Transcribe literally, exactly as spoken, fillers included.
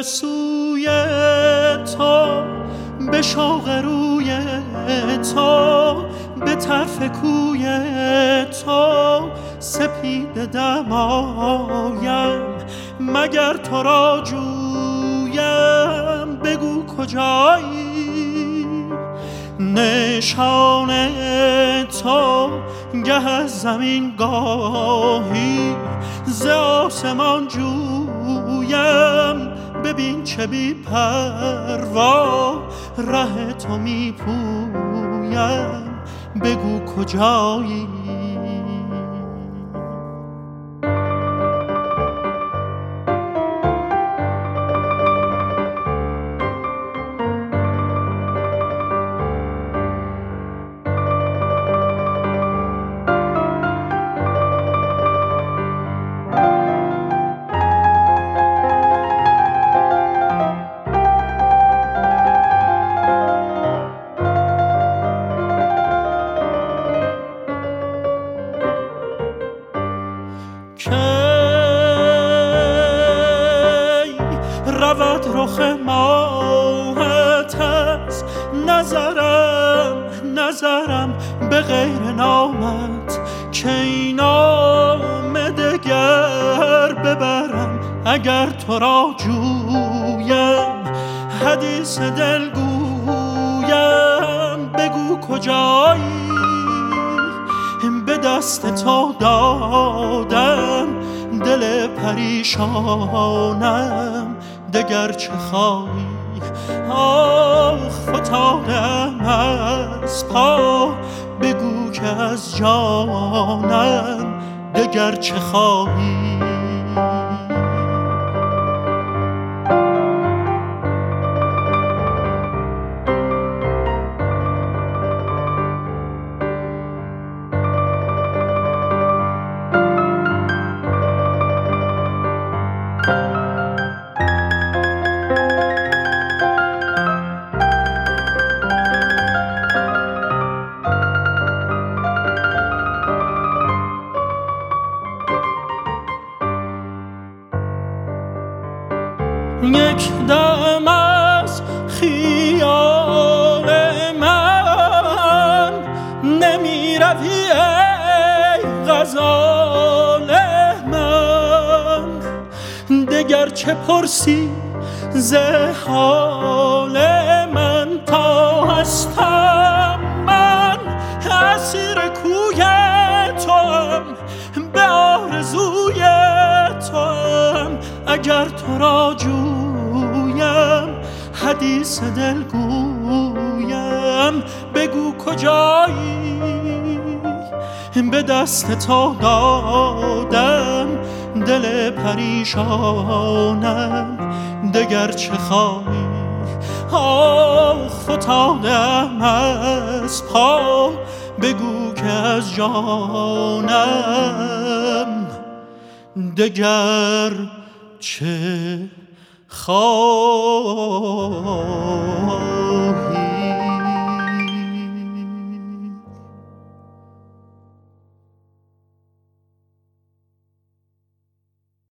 سوی تو، به شوق روی تو، به طرف کوی تو سپیده دمایم. مگر تو را جویم بگو کجایی؟ نشان تو گه از زمین گاهی ز آسمان جویم. ببین چه بی پروا ره تو می پویم، بگو کجایی؟ رود رخ ماهت از نظرم، نظرم به غیر نامت، که این نام دگر ببرم اگر تو را جویم. حدیث دل گویم بگو کجایی؟ به دست تو دادم دل پریشانم، دگر چه خواهی؟ آخ فتادم از پا، بگو که از جانم دگر چه خواهی؟ یک دم از خیال من نمی روی ای غزال من، دگر چه پرسی ز حال من؟ تا هستم من اسیر کوی توام، به آرزوی توام. اگر تو را جویم حدیث دل گویم، بگو کجایی؟ به دست تو دادم دل پریشانم، دگر چه خواهی؟ آخ فتادم از پا، بگو که از جانم دگر چه خواهی؟